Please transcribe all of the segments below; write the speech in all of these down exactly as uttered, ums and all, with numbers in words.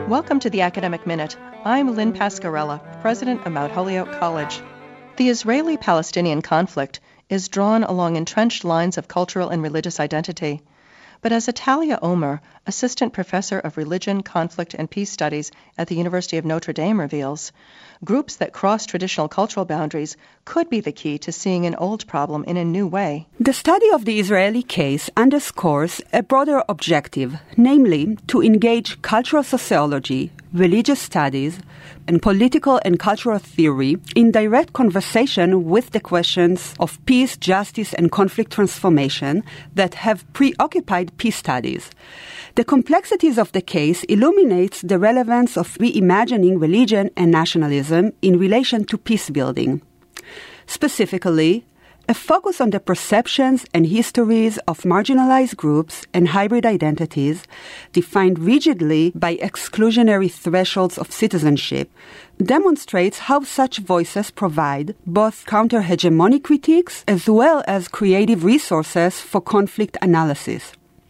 Welcome to the Academic Minute. I'm Lynn Pascarella, president of Mount Holyoke College. The Israeli-Palestinian conflict is drawn along entrenched lines of cultural and religious identity. But as Atalia Omer, assistant professor of religion, conflict, and peace studies at the University of Notre Dame reveals, groups that cross traditional cultural boundaries could be the key to seeing an old problem in a new way. The study of the Israeli case underscores a broader objective, namely to engage cultural sociology, religious studies, and political and cultural theory in direct conversation with the questions of peace, justice, and conflict transformation that have preoccupied peace studies. The complexities of the case illuminates the relevance of reimagining religion and nationalism in relation to peace building. Specifically, a focus on the perceptions and histories of marginalized groups and hybrid identities defined rigidly by exclusionary thresholds of citizenship demonstrates how such voices provide both counter-hegemonic critiques as well as creative resources for conflict analysis.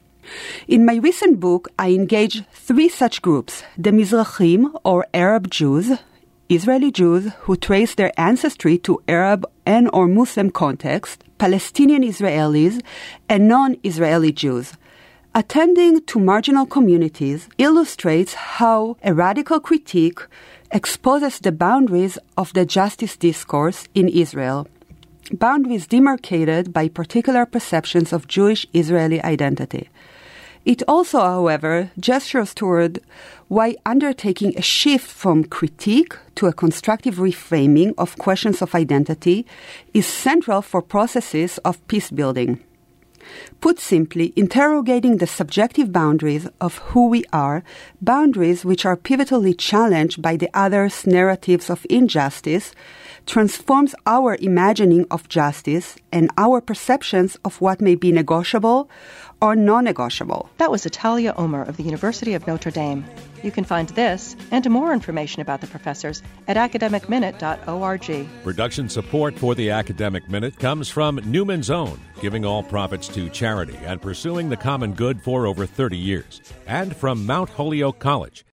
In my recent book, I engage three such groups: the Mizrahim, or Arab Jews, Israeli Jews who trace their ancestry to Arab and or Muslim context, Palestinian Israelis, and non-Israeli Jews. Attending to marginal communities illustrates how a radical critique exposes the boundaries of the justice discourse in Israel, boundaries demarcated by particular perceptions of Jewish Israeli identity. It also, however, gestures toward why undertaking a shift from critique to a constructive reframing of questions of identity is central for processes of peace building. Put simply, interrogating the subjective boundaries of who we are, boundaries which are pivotally challenged by the other's narratives of injustice, transforms our imagining of justice and our perceptions of what may be negotiable or non-negotiable. That was Atalia Omer of the University of Notre Dame. You can find this and more information about the professors at academic minute dot org. Production support for the Academic Minute comes from Newman's Own, giving all profits to charity and pursuing the common good for over thirty years, and from Mount Holyoke College,